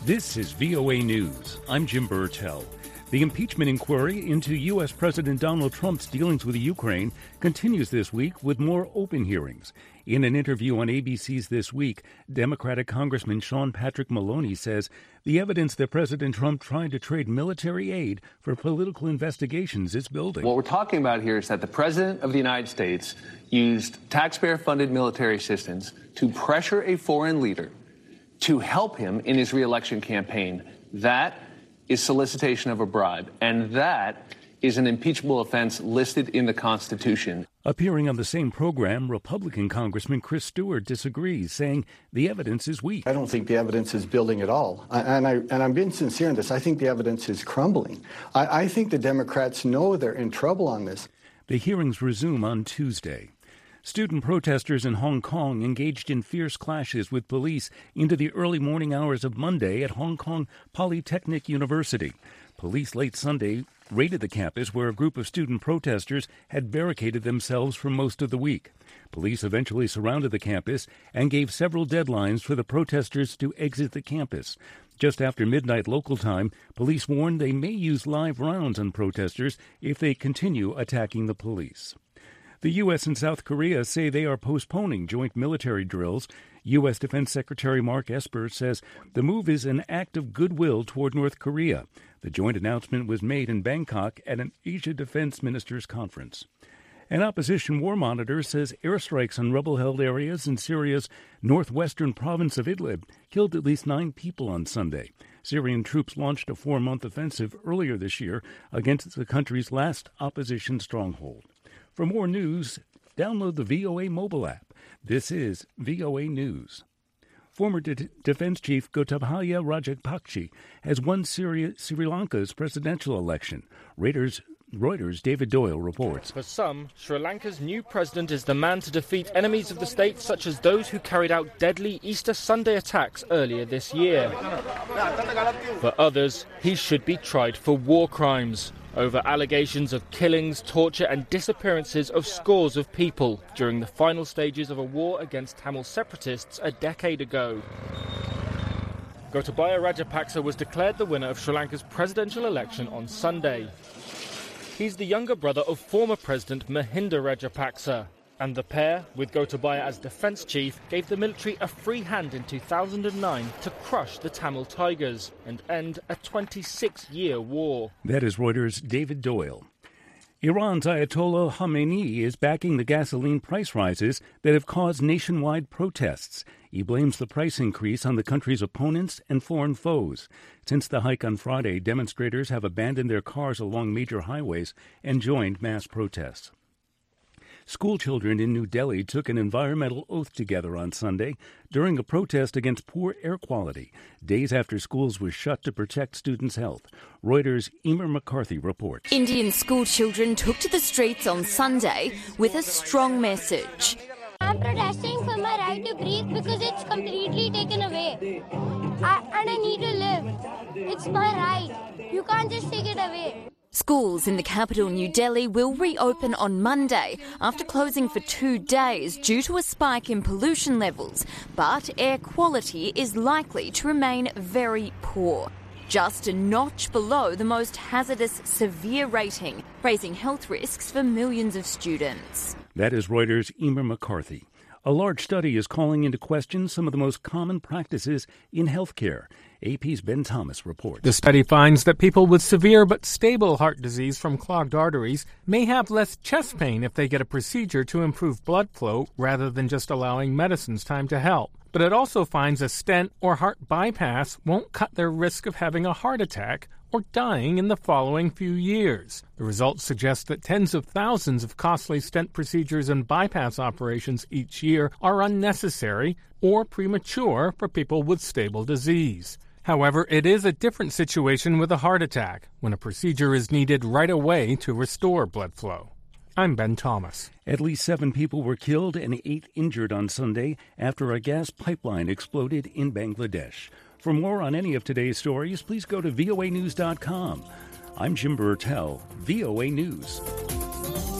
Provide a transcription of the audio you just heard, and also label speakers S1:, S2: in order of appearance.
S1: This is VOA News. I'm Jim Burtell. The impeachment inquiry into U.S. President Donald Trump's dealings with Ukraine continues this week with more open hearings. In an interview on ABC's This Week, Democratic Congressman Sean Patrick Maloney says the evidence that President Trump tried to trade military aid for political investigations is building.
S2: What we're talking about here is that the President of the United States used taxpayer-funded military assistance to pressure a foreign leader to help him in his re-election campaign. That is solicitation of a bribe, and that is an impeachable offense listed in the Constitution.
S1: Appearing on the same program, Republican Congressman Chris Stewart disagrees, saying the evidence is weak.
S3: I don't think the evidence is building at all. And I'm being sincere in this. I think the evidence is crumbling. I think the Democrats know they're in trouble on this.
S1: The hearings resume on Tuesday. Student protesters in Hong Kong engaged in fierce clashes with police into the early morning hours of Monday at Hong Kong Polytechnic University. Police late Sunday raided the campus where a group of student protesters had barricaded themselves for most of the week. Police eventually surrounded the campus and gave several deadlines for the protesters to exit the campus. Just after midnight local time, police warned they may use live rounds on protesters if they continue attacking the police. The U.S. and South Korea say they are postponing joint military drills. U.S. Defense Secretary Mark Esper says the move is an act of goodwill toward North Korea. The joint announcement was made in Bangkok at an Asia Defense Ministers Conference. An opposition war monitor says airstrikes on rebel-held areas in Syria's northwestern province of Idlib killed at least 9 people on Sunday. Syrian troops launched a 4-month offensive earlier this year against the country's last opposition stronghold. For more news, download the VOA mobile app. This is VOA News. Former Defense Chief Gotabaya Rajapaksa has won Sri Lanka's presidential election. Reuters' David Doyle reports.
S4: For some, Sri Lanka's new president is the man to defeat enemies of the state, such as those who carried out deadly Easter Sunday attacks earlier this year. For others, he should be tried for war crimes over allegations of killings, torture and disappearances of scores of people during the final stages of a war against Tamil separatists a decade ago. Gotabaya Rajapaksa was declared the winner of Sri Lanka's presidential election on Sunday. He's the younger brother of former President Mahinda Rajapaksa, and the pair, with Gotabaya as defense chief, gave the military a free hand in 2009 to crush the Tamil Tigers and end a 26-year war.
S1: That is Reuters' David Doyle. Iran's Ayatollah Khamenei is backing the gasoline price rises that have caused nationwide protests. He blames the price increase on the country's opponents and foreign foes. Since the hike on Friday, demonstrators have abandoned their cars along major highways and joined mass protests. School children in New Delhi took an environmental oath together on Sunday during a protest against poor air quality, days after schools were shut to protect students' health. Reuters' Emer McCarthy reports.
S5: Indian school children took to the streets on Sunday with a strong message.
S6: I'm protesting for my right to breathe because it's completely taken away. I need to live. It's my right. You can't just take it away.
S5: Schools in the capital, New Delhi, will reopen on Monday after closing for 2 days due to a spike in pollution levels. But air quality is likely to remain very poor, just a notch below the most hazardous severe rating, raising health risks for millions of students.
S1: That is Reuters' Emer McCarthy. A large study is calling into question some of the most common practices in healthcare. AP's Ben Thomas reports.
S7: The study finds that people with severe but stable heart disease from clogged arteries may have less chest pain if they get a procedure to improve blood flow rather than just allowing medicines time to help. But it also finds a stent or heart bypass won't cut their risk of having a heart attack or dying in the following few years. The results suggest that tens of thousands of costly stent procedures and bypass operations each year are unnecessary or premature for people with stable disease. However, it is a different situation with a heart attack, when a procedure is needed right away to restore blood flow. I'm Ben Thomas.
S1: At least 7 people were killed and 8 injured on Sunday after a gas pipeline exploded in Bangladesh. For more on any of today's stories, please go to voanews.com. I'm Jim Burtell, VOA News.